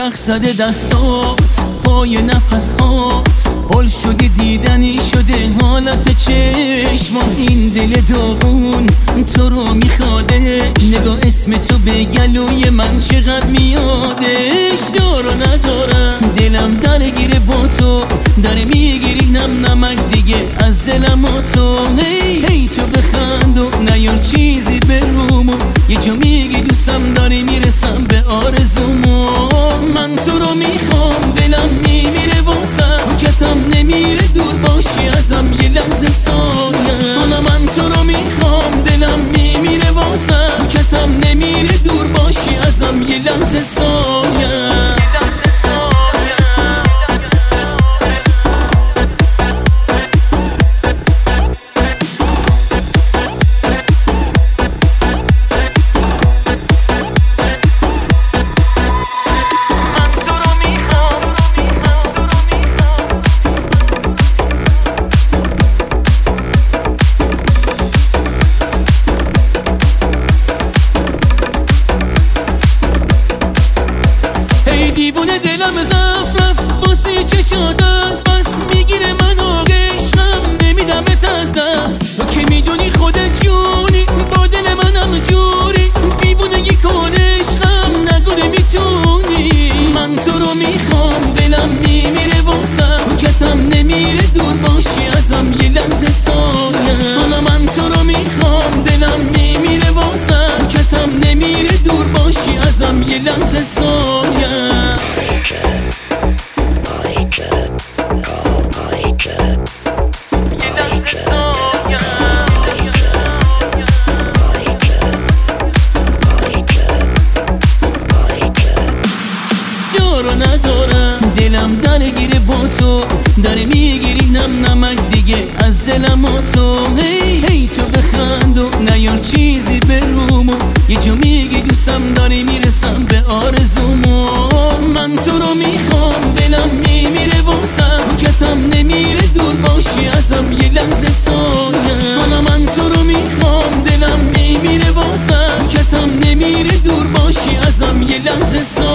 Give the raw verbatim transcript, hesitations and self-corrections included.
رقص زده دستات پای نفس هات حل شده دیدنی شده حالت چشمان این دل داغون تو رو میخواده نگاه اسم تو به گلوی من چقدر میادش دار و ندارم دلم درگیره با تو داره میگیری نم نمک دیگه از دلم و تو هی هی تو بخند و نیار چیزی به رومو یه جا میگی دوستم داری میرسم به آرزومو من تو رو میخوام دلم میمیره واسم کتم نمیره دور باشی ازم یه لحظه سایه حالا من تو رو میخوام دلم میمیره واسم کتم نمیره دور باشی ازم یه لحظه سایه دیوونه دلم زفت رفت واسه چشات است بس میگیره منو عشقم نمیدمت از دست تو که میدونی خودت جونی با دل منم جوری دیوونگی کن عشقم نگو نمیتونی من تو رو میخوام دلم میمیره واسم کتم نمیره دور باشی ازم یه لحظه سایه حالا من تو رو میخوام دلم میمیره واسم کتم نمیره دور باشی ازم یه لحظه سایه ندارم دلم درگیره با تو داره میگیری نم نمک دیگه از دلم و تو هی هی تو بخند و نیار چیزی به رومو یه جا میگی دوستم داری میرسم به آرزومو من تو رو میخوام دلم میمیره واسم کتم نمیره دور باشی ازم یه لحظه سایه حالا من تو رو میخوام دلم میمیره واسم کتم نمیره دور باشی ازم یه لحظه سایه